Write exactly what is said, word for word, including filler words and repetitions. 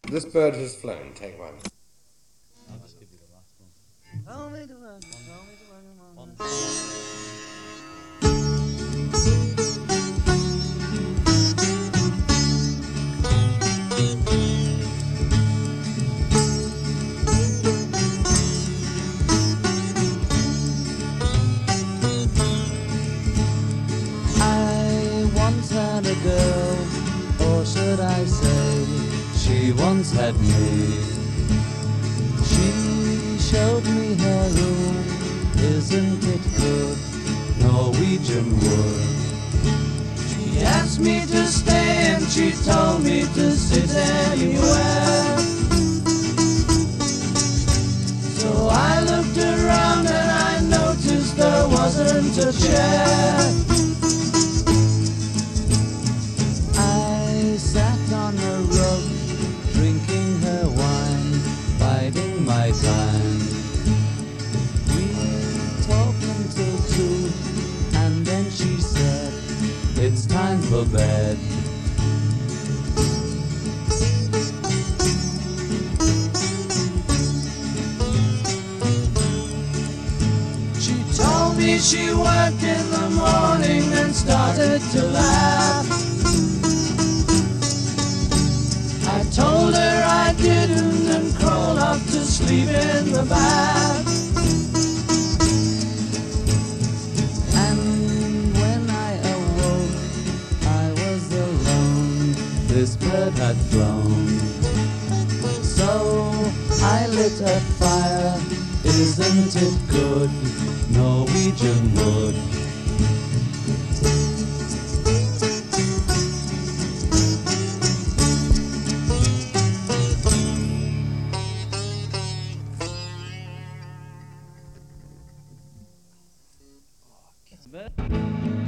This bird has flown. Take one. I'll just give you the last one. Tell me to work, tell me to work, One. I once had a girl, or should I say, she once had me. She showed me her room, isn't it good? Norwegian wood. She asked me to stay and she told me to sit anywhere. So I looked around and I noticed there wasn't a chair. I sat on a rug, drinking her wine, biding my time. We talked until two, and then she said, it's time for bed. She told me she worked in the morning and started to laugh. I told her I didn't and crawled off to sleep in the bath. And when I awoke, I was alone. This bird had flown. So I lit a fire. Isn't it good? Norwegian wood. Bit.